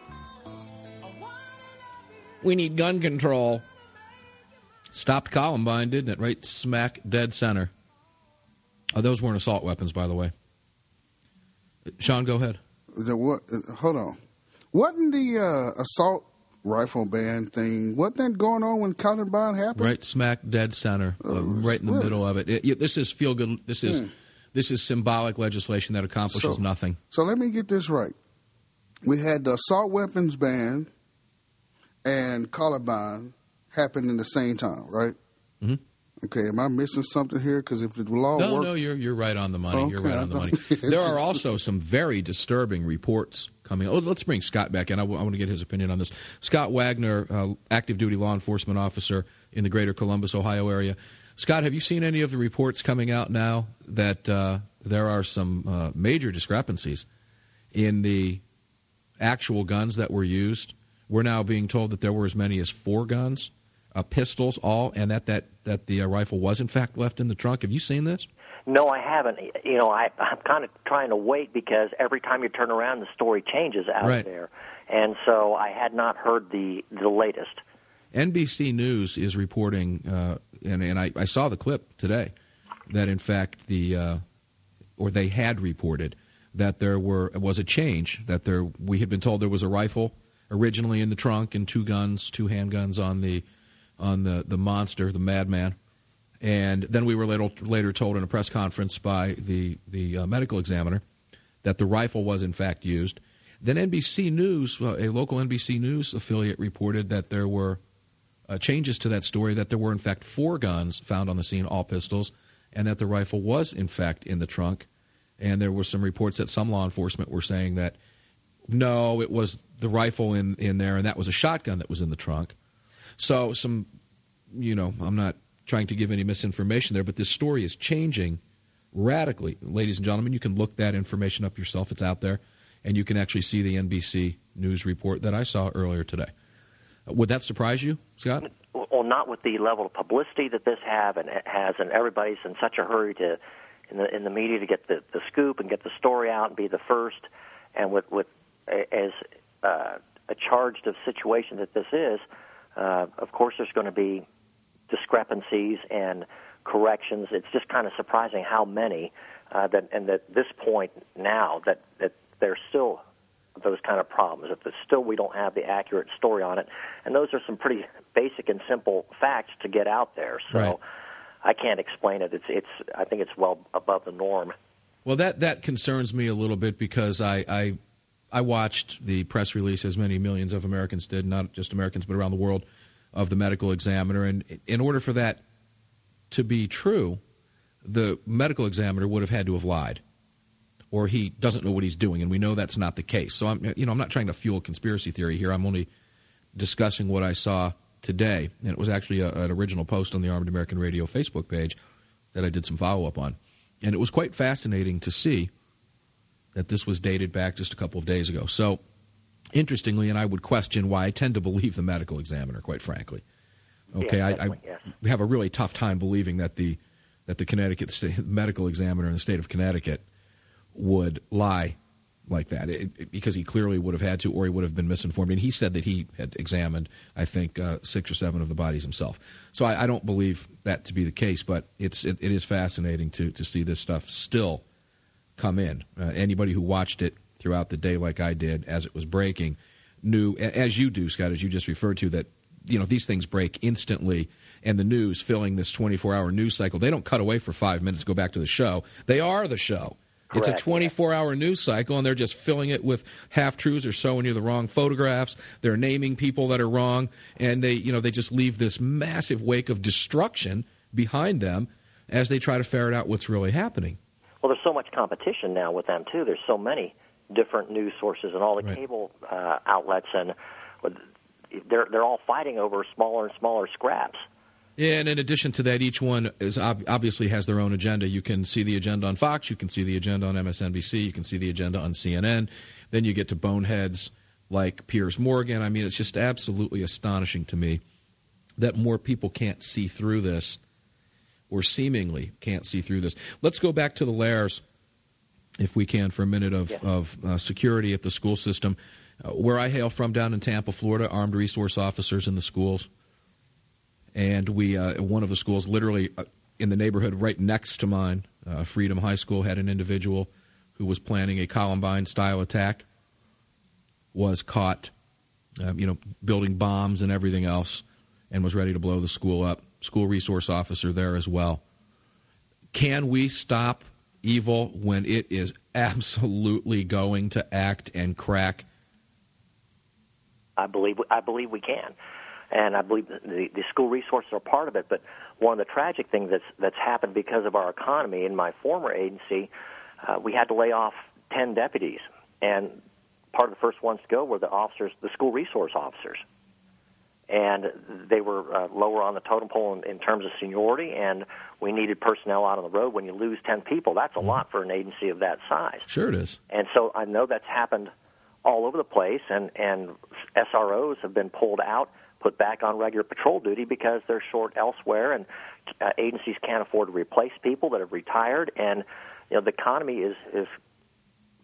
We need gun control. Stopped Columbine, didn't it? Right smack dead center. Oh, those weren't assault weapons, by the way. Sean, go ahead. Hold on. Wasn't the assault rifle ban thing, wasn't that going on when Columbine happened? Right smack dead center, right in the middle of it. This is feel good. This is symbolic legislation that accomplishes nothing. So let me get this right. We had the assault weapons ban and Columbine happened in the same time, right? Mm-hmm. Okay, am I missing something here? Because if the law worked... No, you're right on the money. Okay, you're right on the money. There are also some very disturbing reports coming. Oh, let's bring Scott back in. I want to get his opinion on this. Scott Wagner, active duty law enforcement officer in the greater Columbus, Ohio area. Scott, have you seen any of the reports coming out now that there are some major discrepancies in the actual guns that were used? We're now being told that there were as many as 4 guns. Pistols, all, and that the rifle was in fact left in the trunk. Have you seen this? No, I haven't. You know, I'm kind of trying to wait because every time you turn around, the story changes out there, and so I had not heard the latest. NBC News is reporting, and I saw the clip today, that in fact they had reported that there was a change, that we had been told there was a rifle originally in the trunk and two handguns on the monster, the madman, and then we were later told in a press conference by the medical examiner that the rifle was in fact used. Then NBC News, a local NBC News affiliate, reported that there were changes to that story, that there were in fact 4 guns found on the scene, all pistols, and that the rifle was in fact in the trunk. And there were some reports that some law enforcement were saying that no, it was the rifle in there, and that was a shotgun that was in the trunk. So I'm not trying to give any misinformation there, but this story is changing radically. Ladies and gentlemen, you can look that information up yourself. It's out there, and you can actually see the NBC News report that I saw earlier today. Would that surprise you, Scott? Well, not with the level of publicity that this has, and everybody's in such a hurry in the media to get the scoop and get the story out and be the first, and with as a charged of situation that this is, of course there's going to be discrepancies and corrections. It's just kind of surprising how many that at this point now that there's still those kind of problems. If still we don't have the accurate story on it, and those are some pretty basic and simple facts to get out there. So right. I can't explain it. I think it's well above the norm. Well, that concerns me a little bit because I watched the press release, as many millions of Americans did, not just Americans but around the world, of the medical examiner. And in order for that to be true, the medical examiner would have had to have lied, or he doesn't know what he's doing, and we know that's not the case. So I'm not trying to fuel conspiracy theory here. I'm only discussing what I saw today, and it was actually an original post on the Armed American Radio Facebook page that I did some follow-up on. And it was quite fascinating to see that this was dated back just a couple of days ago. So, interestingly, and I would question why I tend to believe the medical examiner, quite frankly. Okay, yeah, I have a really tough time believing that the Connecticut State medical examiner in the state of Connecticut would lie like that, because he clearly would have had to, or he would have been misinformed. And he said that he had examined, I think, 6 or 7 of the bodies himself. So I don't believe that to be the case, but it is fascinating to see this stuff still come in. Anybody who watched it throughout the day like I did as it was breaking knew, as you do, Scott, as you just referred to, that these things break instantly, and the news filling this 24-hour news cycle, they don't cut away for 5 minutes, go back to the show. They are the show. Correct. It's a 24-hour news cycle, and they're just filling it with half-truths or showing you the wrong photographs. They're naming people that are wrong, and they just leave this massive wake of destruction behind them as they try to ferret out what's really happening. Well, there's so much competition now with them, too. There's so many different news sources and all the cable outlets, and they're all fighting over smaller and smaller scraps. Yeah, and in addition to that, each one obviously has their own agenda. You can see the agenda on Fox, you can see the agenda on MSNBC, you can see the agenda on CNN. Then you get to boneheads like Piers Morgan. I mean, it's just absolutely astonishing to me that more people can't see through this, or seemingly can't see through this. Let's go back to the layers, if we can, for a minute of security at the school system. Where I hail from, down in Tampa, Florida, armed resource officers in the schools. And one of the schools, literally in the neighborhood right next to mine, Freedom High School, had an individual who was planning a Columbine-style attack, was caught, building bombs and everything else, and was ready to blow the school up. School resource officer there as well. Can we stop evil when it is absolutely going to act and crack? I believe we can. And I believe the school resources are part of it. But one of the tragic things that's happened because of our economy, in my former agency, we had to lay off 10 deputies. And part of the first ones to go were the school resource officers. And they were lower on the totem pole in terms of seniority, and we needed personnel out on the road. When you lose 10 people, that's a lot for an agency of that size. Sure it is. And so I know that's happened all over the place, and SROs have been pulled out, put back on regular patrol duty because they're short elsewhere, and agencies can't afford to replace people that have retired, and the economy is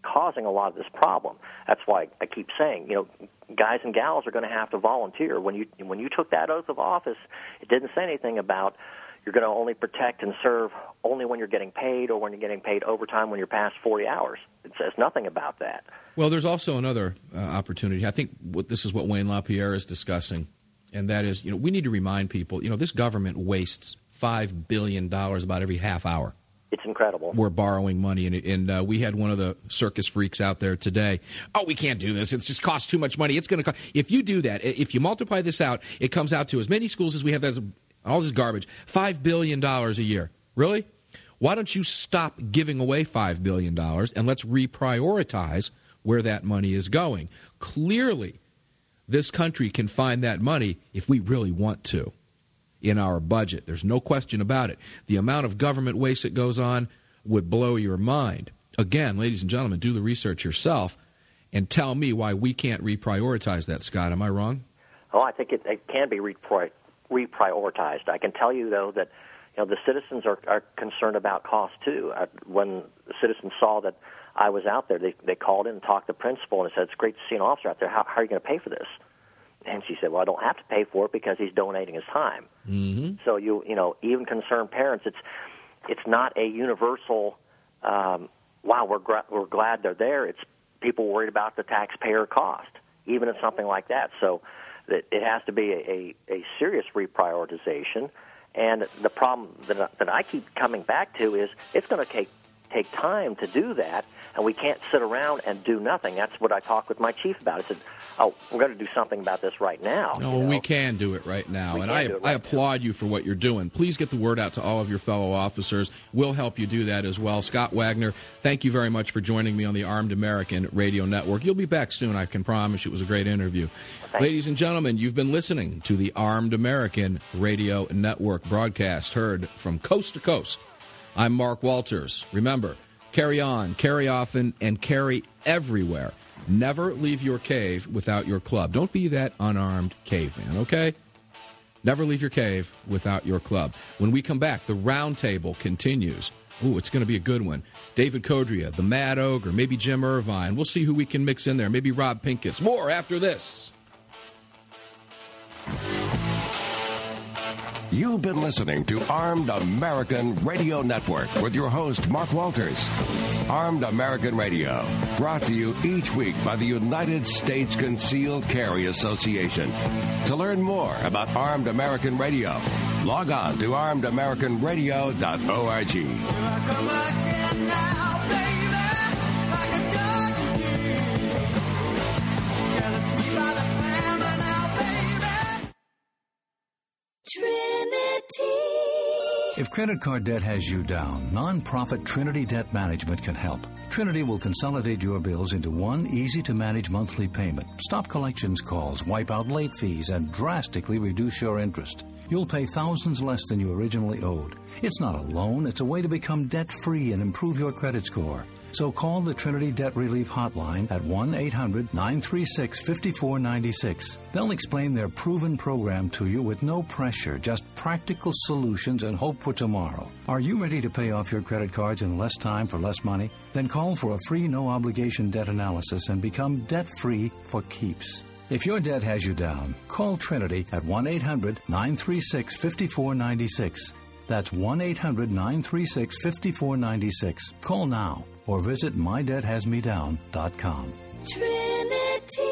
causing a lot of this problem. That's why I keep saying, guys and gals are going to have to volunteer. When you took that oath of office, it didn't say anything about you're going to only protect and serve only when you're getting paid or when you're getting paid overtime when you're past 40 hours. It says nothing about that. Well, there's also another opportunity. I think this is what Wayne LaPierre is discussing, and that is, we need to remind people, this government wastes $5 billion about every half hour. It's incredible. We're borrowing money, and we had one of the circus freaks out there today. Oh, we can't do this. It just costs too much money. It's going to cost. If you do that, if you multiply this out, it comes out to as many schools as we have as all this garbage, $5 billion a year. Really? Why don't you stop giving away $5 billion and let's reprioritize where that money is going? Clearly, this country can find that money if we really want to in our budget. There's no question about it. The amount of government waste that goes on would blow your mind. Again, ladies and gentlemen, do the research yourself and tell me why we can't reprioritize that, Scott. Am I wrong? Oh, I think it can be reprioritized. I can tell you, though, that the citizens are concerned about cost, too. When the citizens saw that I was out there, they called in and talked to the principal and said, it's great to see an officer out there. How are you going to pay for this? And she said, well, I don't have to pay for it because he's donating his time. Mm-hmm. So, even concerned parents, it's not a universal, wow, we're glad they're there. It's people worried about the taxpayer cost, even in something like that. So it has to be a serious reprioritization. And the problem that I keep coming back to is it's going to take time to do that, and we can't sit around and do nothing. That's what I talked with my chief about. I said, we're going to do something about this right now. No, we can do it right now, and I applaud you for what you're doing. Please get the word out to all of your fellow officers. We'll help you do that as well. Scott Wagner, thank you very much for joining me on the Armed American Radio Network. You'll be back soon, I can promise you. It was a great interview. Ladies and gentlemen, you've been listening to the Armed American Radio Network broadcast, heard from coast to coast. I'm Mark Walters. Remember, carry on, carry often, and carry everywhere. Never leave your cave without your club. Don't be that unarmed caveman, okay? Never leave your cave without your club. When we come back, the round table continues. Ooh, it's going to be a good one. David Codria, the Mad Ogre, maybe Jim Irvine. We'll see who we can mix in there. Maybe Rob Pincus. More after this. You've been listening to Armed American Radio Network with your host, Mark Walters. Armed American Radio, brought to you each week by the United States Concealed Carry Association. To learn more about Armed American Radio, log on to armedamericanradio.org. If credit card debt has you down, nonprofit Trinity Debt Management can help. Trinity will consolidate your bills into one easy-to-manage monthly payment, stop collections calls, wipe out late fees, and drastically reduce your interest. You'll pay thousands less than you originally owed. It's not a loan, it's a way to become debt-free and improve your credit score. So call the Trinity Debt Relief Hotline at 1-800-936-5496. They'll explain their proven program to you with no pressure, just practical solutions and hope for tomorrow. Are you ready to pay off your credit cards in less time for less money? Then call for a free no-obligation debt analysis and become debt-free for keeps. If your debt has you down, call Trinity at 1-800-936-5496. That's 1-800-936-5496. Call now or visit mydebthasmedown.com. Trinity.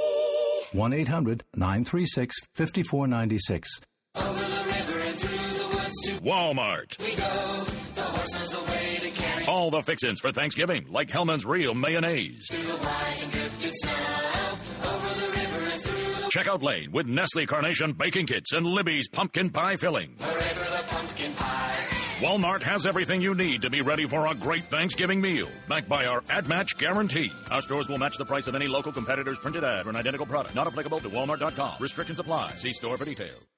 1-800-936-5496. Over the river and through the woods to Walmart. We go. The horse knows the way to carry. All the fixins for Thanksgiving, like Hellman's Real Mayonnaise. Through the white and drifted snow. Over the river and through the Checkout lane with Nestle Carnation baking kits and Libby's pumpkin pie filling. wherever the pumpkin pie. Walmart has everything you need to be ready for a great Thanksgiving meal, backed by our ad match guarantee. Our stores will match the price of any local competitor's printed ad for an identical product. Not applicable to Walmart.com. Restrictions apply. See store for details.